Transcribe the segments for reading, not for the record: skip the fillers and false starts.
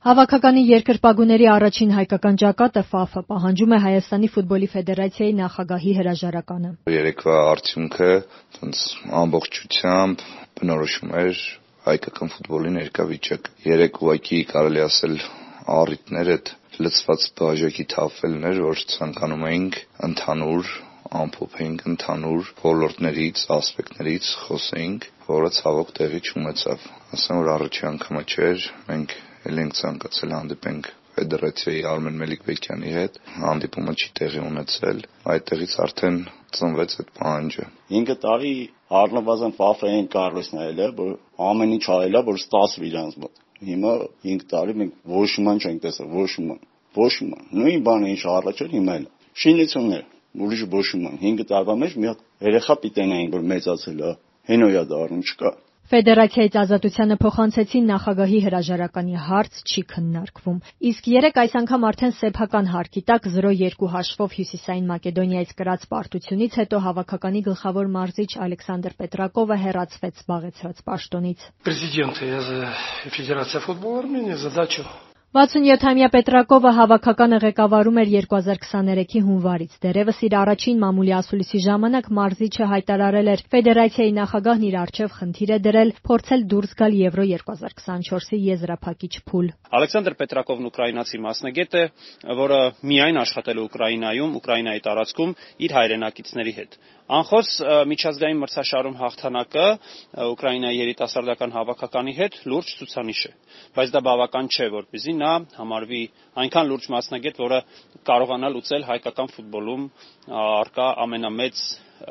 Հավաքականի երկրպագուների առաջին հայկական ճակատը ՖԱՖ-ը պահանջում է Հայաստանի ֆուտբոլի ֆեդերացիայի նախագահի հրաժարականը։ Երեկվա արդյունքը ամբողջությամբ բնորոշում էր հայկական ֆուտբոլի ներկա վիճակը։ Երեք ուղղակի կարելի ասել առիթներ այդ լցված բաժակի թափվելն էր, որ ցանկանում էինք ընդհանուր ամփոփեինք, ընդհանուր ոլորտներից, ասպեկտներից խոսեինք, որը ցավոք տեղի չունեցավ։ Ասեմ, որ առաջի անգամը չէր, մենք էլ ենք ցանկացել հանդիպենք ֆեդերացիայի Արմեն Մելիք-Բեկյանի հետ, հանդիպումը չի տեղի ունեցել, այդտեղից արդեն ծնվեց այդ պահանջը։ 5 տարի առնվազն ՖԱՖ-ին կարողս նայել է, որ ամեն ինչ արել է, որ ստացվի իրանց մոտ։ Հիմա 5 տարի մենք ոչ ման չենք տեսել, ոչ ման։ Նույն բանը ինչ առաջ էր, հիմա էլ։ Շինություններ, ուրիշ ոչ ման։ 5 տարվա մեջ մի հատ երեխա պիտենային, որ մեծացել է, հենոյա դառնում չկա։ Ֆեդերացիայից Ազատությանը փոխանցեցին նախագահի հրաժարականի հարց չի քննարկվում։ Իսկ երեք այս անգամ արդեն սեփական հարկի տակ 0-2 հաշվով Հյուսիսային Մակեդոնիայից կրած պարտությունից հետո հավաքականի գլխավոր մարզիչ Ալեքսանդր Պետրակովը հեռացվեց զբաղեցրած պաշտոնից։ Президента Федерации футбола Армении задачу 67-ամյա Պետրակովը հավաքականը ղեկավարում էր 2023-ի հունվարից։ Դեռևս իր առաջին մամուլի ասուլիսի ժամանակ մարզիչը հայտարարել էր, ֆեդերացիայի նախագահն իր առջև խնդիր է դրել փորձել դուրս գալ Եվրո 2024-ի եզրափակիչ փուլ։ Ալեքսանդր Պետրակովն ուկրաինացի մասնագետ է, որը միայն աշխատել է Ուկրաինայում, Ուկրաինայի տարածքում իր հայրենակիցների հետ։ Անխոս միջազգային մրցաշարում հաղթանակը Ուկրաինայի երիտասարդական հավաքականի հետ լուրջ ցուցանիշ է, բայց դա բավական չէ, որպեսզի նա համարվի այնքան լուրջ մասնագետ, որը կարողանա լուծել հայկական ֆուտբոլում առկա ամենամեծ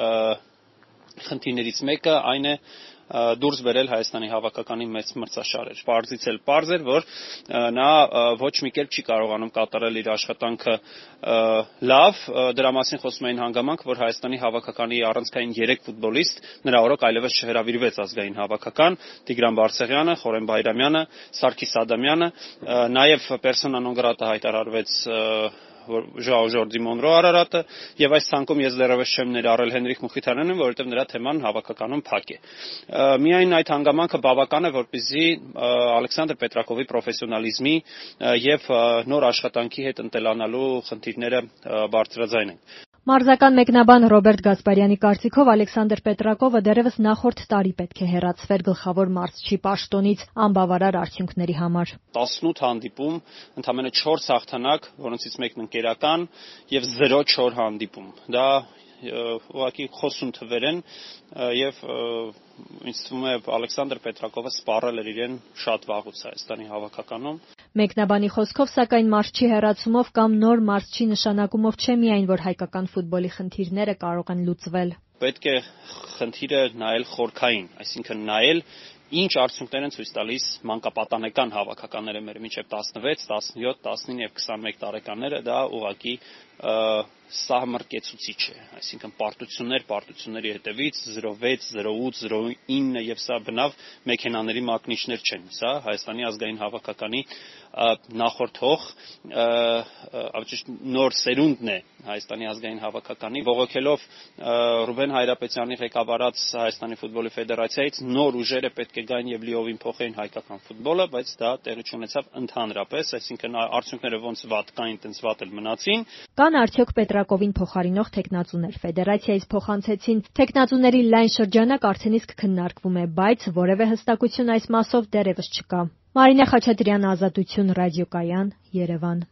խնդիրներից մեկը, այն է դուրս բերել Հայաստանի հավաքականի մեծ մրցաշարեր։ Պարզից էլ պարզ էր, որ նա ոչ մի կերպ չի կարողանում կատարել իր աշխատանքը լավ, դրա մասին խոսում էին հանգամանք, որ Հայաստանի հավաքականի առանցքային 3 ֆուտբոլիստ նրա օրոք այլևս չհրավիրվեց ազգային հավաքական, Տիգրան Բարսեղյանը, Խորեն Բայրամյանը, Սարգիս Ադամյանը, նաև պերսոնա նոն գրատա հայտարարվեց Ժոաո Ժորդի Մոնրո Արարատը, եւ այս ցանկում ես դեռևս չեմ ներառել Հենրիխ Մխիթարյանին, որովհետեւ նրա թեման հավաքականում փակ է։ Միայն այդ հանգամանքը բավական է, որպեսզի Ալեքսանդր Պետրակովի պրոֆեսիոնալիզմի եւ նոր աշխատանքի հետ ընտելանալու խնդիրները բարձրաձայնեն։ Մարզական մեկնաբան Ռոբերտ Գասպարյանի կարծիքով Ալեքսանդր Պետրակովը դեռևս նախորդ տարի պետք է հեռացվեր գլխավոր մարզչի պաշտոնից անբավարար արդյունքների համար։ 18 հանդիպում, ընդամենը 4 հաղթանակ, որոնցից մեկն ընկերական եւ 0-4 հանդիպում։ Դա ուղղակի խոսուն թվեր են եւ ինձ թվում է Ալեքսանդր Պետրակովը սպառել էր իրեն շատ վաղուց Հայաստանի հավաքականում։ Մեկնաբանի խոսքով, սակայն մարզչի հեռացումով կամ նոր մարզչի նշանակումով չէ միայն, որ հայկական ֆուտբոլի խնդիրները կարող են լուծվել։ Պետք է խնդիրը նայել խորքային, այսինքն նայել ինչ արդյունքներ են ցույց տալիս մանկապատանեկան հավաքականները մեր մինչև 16, 17, 19 եւ 21 տարեկանները, դա ուղղակի սահմռկեցուցիչ է, այսինքն պարտությունների հետևից 06, 08, 09 եւ սա բնավ մեքենաների մակնիչներ չեն, սա Հայաստանի ազգային հավաքականի նախորդող նոր սերունդն է Հայաստանի ազգային հավաքականի, բողոքելով Ռուբեն Հայրապետյանի ղեկավարած Հայաստանի ֆուտբոլի ֆեդերացիայից նոր ուժերը պետք է գային եւ լիովին փոխեին հայկական ֆուտբոլը, բայց դա տեղի չունեցավ ընդհանրապես, այսինքն արդյունքները ոնց վատ կային, տենց վատ էլ մնացին։ Կան արդյոք Պետրակովին փոխարինող տեխնացուներ, ֆեդերացիայից փոխանցեցին, տեխնացուների լայն շրջանակ արդեն իսկ քննարկվում է, բայց որևէ հստակություն այս մասով դեռևս չկա։ Մարինե Խաչատրյան, Ազատություն, ռադիոկայան, Երևան։